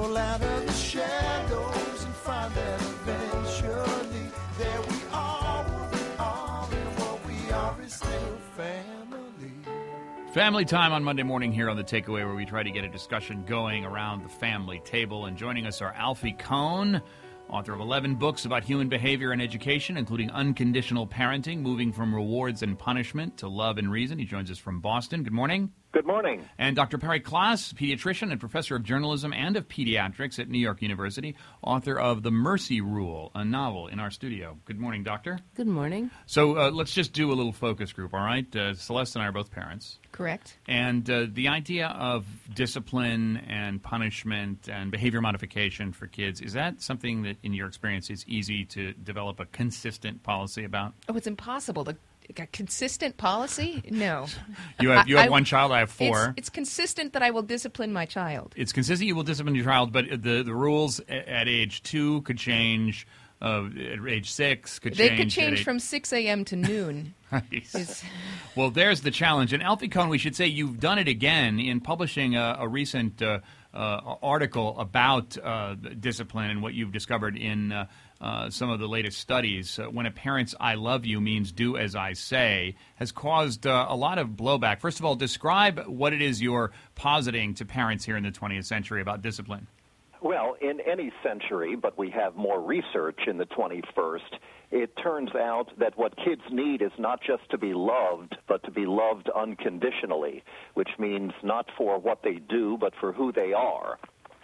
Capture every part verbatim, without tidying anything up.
Crawl out of the shadows and find that eventually there we are, what we are, and what we are is still family. Family time on Monday morning here on The Takeaway, where we try to get a discussion going around the family table. And joining us are Alfie Kohn, author of eleven books about human behavior and education, including Unconditional Parenting, Moving from Rewards and Punishment to Love and Reason. He joins us from Boston. Good morning. Good morning. And Doctor Perry Klaas, pediatrician and professor of journalism and of pediatrics at New York University, author of The Mercy Rule, a novel, in our studio. Good morning, Doctor. Good morning. So uh, let's just do a little focus group, all right? Uh, Celeste and I are both parents. Correct. And uh, the idea of discipline and punishment and behavior modification for kids, is that something that, in your experience, is easy to develop a consistent policy about? Oh, it's impossible. The, a consistent policy? No. You have you have I, one child, I have four. It's, it's consistent that I will discipline my child. It's consistent you will discipline your child, but the, the rules at age two could change, uh, at age six could they change. They could change eight... from six a.m. to noon. Nice. Well, there's the challenge. And Alfie Kohn, we should say you've done it again in publishing a, a recent uh, uh, article about uh, discipline and what you've discovered in uh, uh, some of the latest studies. Uh, when a parent's "I love you" means "do as I say" has caused uh, a lot of blowback. First of all, describe what it is you're positing to parents here in the twentieth century about discipline. Well, in any century, but we have more research in the twenty-first, it turns out that what kids need is not just to be loved, but to be loved unconditionally, which means not for what they do, but for who they are.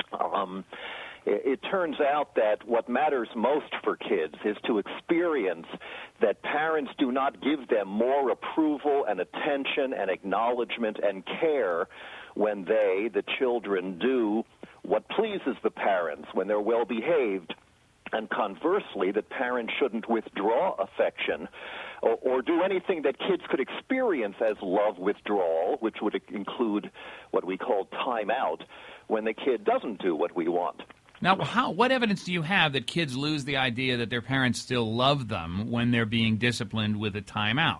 Um, it, it turns out that what matters most for kids is to experience that parents do not give them more approval and attention and acknowledgement and care when they, the children, do what pleases the parents, when they're well behaved, and conversely, that parents shouldn't withdraw affection or, or do anything that kids could experience as love withdrawal, which would include what we call time out, when the kid doesn't do what we want. Now, how, what evidence do you have that kids lose the idea that their parents still love them when they're being disciplined with a timeout?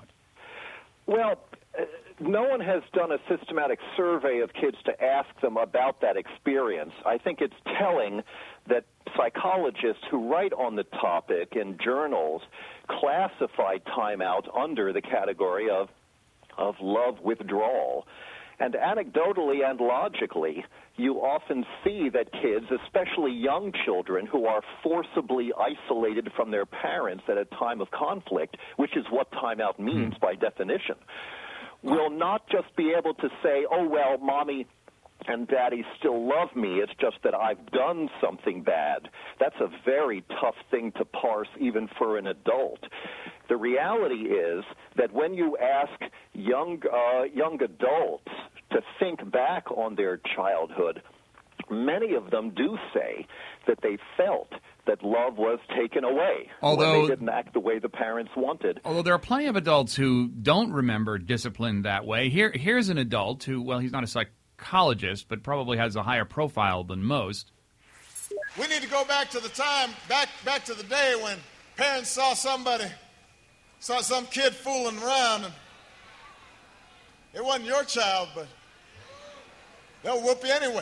Well, uh, no one has done a systematic survey of kids to ask them about that experience. I think it's telling that psychologists who write on the topic in journals classify timeout under the category of of love withdrawal. And anecdotally and logically, you often see that kids, especially young children who are forcibly isolated from their parents at a time of conflict, which is what timeout means mm. by definition, will not just be able to say, oh, well, mommy and daddy still love me, it's just that I've done something bad. That's a very tough thing to parse even for an adult. The reality is that when you ask young uh, young adults to think back on their childhood, many of them do say that they felt that love was taken away although, when they didn't act the way the parents wanted. Although there are plenty of adults who don't remember discipline that way. Here, here's an adult who, well, he's not a psychologist, but probably has a higher profile than most. We need to go back to the time, back back to the day when parents saw somebody, saw some kid fooling around, and it wasn't your child, but they'll whoop you anyway.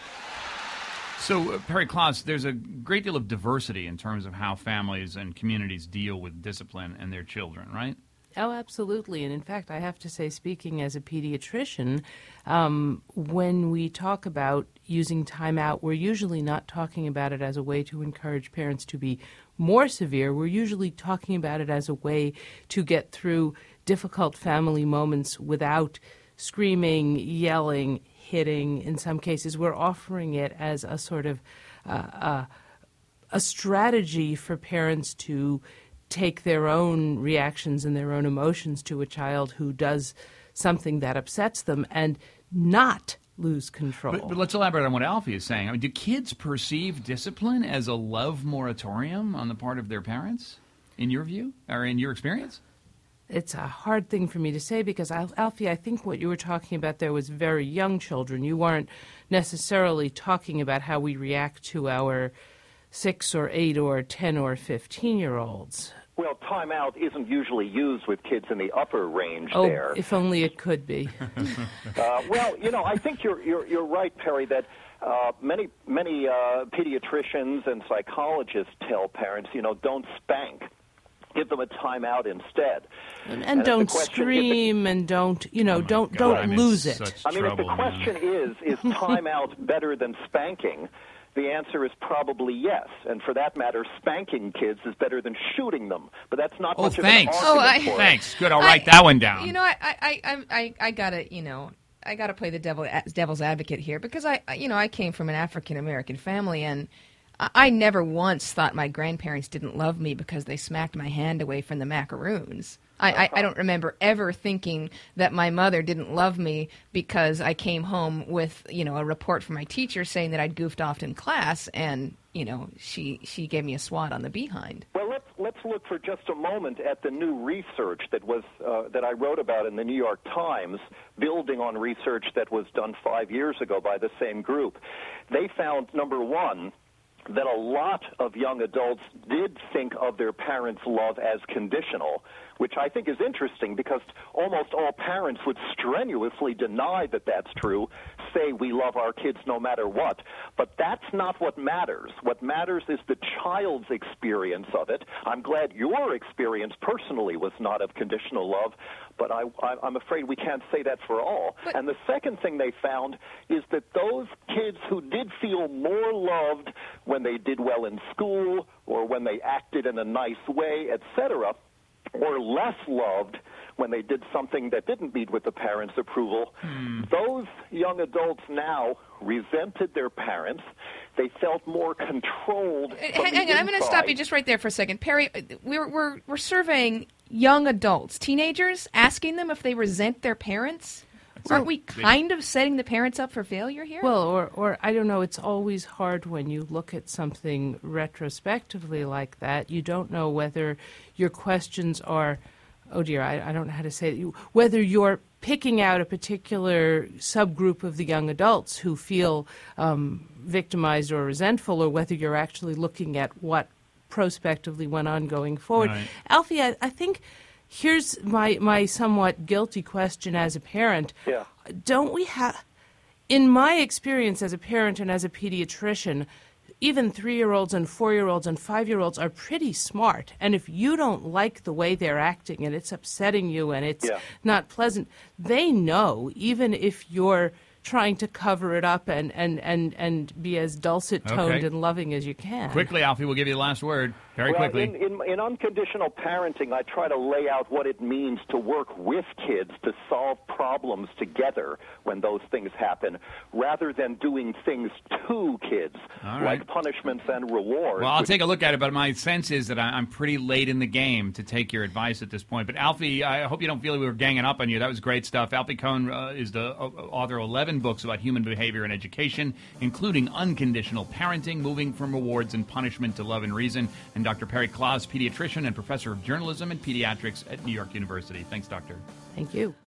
So, uh, Perry Klaas, there's a great deal of diversity in terms of how families and communities deal with discipline and their children, right? Oh, absolutely. And in fact, I have to say, speaking as a pediatrician, um, when we talk about using timeout, we're usually not talking about it as a way to encourage parents to be more severe. We're usually talking about it as a way to get through difficult family moments without screaming, yelling, hitting. In some cases, we're offering it as a sort of uh, uh, a strategy for parents to take their own reactions and their own emotions to a child who does something that upsets them and not lose control. But, but let's elaborate on what Alfie is saying. I mean, do kids perceive discipline as a love moratorium on the part of their parents, in your view, or in your experience? It's a hard thing for me to say because, Alfie, I think what you were talking about there was very young children. You weren't necessarily talking about how we react to our six or eight or ten or fifteen-year-olds. Well, timeout isn't usually used with kids in the upper range Oh, there. if only it could be. Uh, well, you know, I think you're you're, you're right, Perry, that uh, many many uh, pediatricians and psychologists tell parents, you know, don't spank. Give them a timeout instead. And, and, And if don't the question- scream and don't, you know, Oh my don't God, don't I'm in lose it. such I mean, if the trouble, man. question is, is timeout better than spanking? The answer is probably yes. And for that matter, spanking kids is better than shooting them. But that's not Oh, much thanks. of an Oh, argument I- for it. Thanks. Good. I'll I- write that one down. You know, I, I, I, I, I gotta, you know, I gotta play the devil, devil's advocate here because I, I- you know, I came from an African American family, and I, I never once thought my grandparents didn't love me because they smacked my hand away from the macaroons. I, I, I don't remember ever thinking that my mother didn't love me because I came home with, you know, a report from my teacher saying that I'd goofed off in class, and you know, she she gave me a swat on the behind. Well, let's let's look for just a moment at the new research that was uh, that I wrote about in the New York Times, building on research that was done five years ago by the same group. They found, number one, that a lot of young adults did think of their parents' love as conditional, which I think is interesting because almost all parents would strenuously deny that that's true, say we love our kids no matter what. But that's not what matters. What matters is the child's experience of it. I'm glad your experience personally was not of conditional love, but I, I, I'm afraid we can't say that for all. But- and the second thing they found is that those kids who did feel more loved when they did well in school or when they acted in a nice way, et cetera, or less loved when they did something that didn't meet with the parents' approval, Hmm. those young adults now resented their parents. They felt more controlled. from Hang, the hang on, I'm going to stop inside. you just right there for a second. Perry, we're, we're, we're surveying young adults, teenagers, asking them if they resent their parents. Aren't we kind of setting the parents up for failure here? Well, or, or I don't know, it's always hard when you look at something retrospectively like that. You don't know whether your questions are, oh dear, I, I don't know how to say it, whether you're picking out a particular subgroup of the young adults who feel um, victimized or resentful, or whether you're actually looking at what prospectively went on going forward. Right. Alfie, I, I think here's my, my somewhat guilty question as a parent. Yeah. Don't we have, in my experience as a parent and as a pediatrician, even three-year-olds and four-year-olds and five-year-olds are pretty smart. And if you don't like the way they're acting and it's upsetting you and it's Yeah. not pleasant, they know, even if you're trying to cover it up and, and, and, and be as dulcet-toned Okay. and loving as you can. Quickly, Alfie, we'll give you the last word. Very well, quickly. In, in, in unconditional parenting, I try to lay out what it means to work with kids to solve problems together when those things happen, rather than doing things to kids, All right. like punishments and rewards. Well, I'll which- take a look at it, but my sense is that I- I'm pretty late in the game to take your advice at this point. But Alfie, I hope you don't feel we were ganging up on you. That was great stuff. Alfie Kohn uh, is the uh, author of eleven books about human behavior and education, including Unconditional Parenting, Moving from Rewards and Punishment to Love and Reason, and Doctor Perry Klaus, pediatrician and professor of journalism and pediatrics at New York University. Thanks, Doctor. Thank you.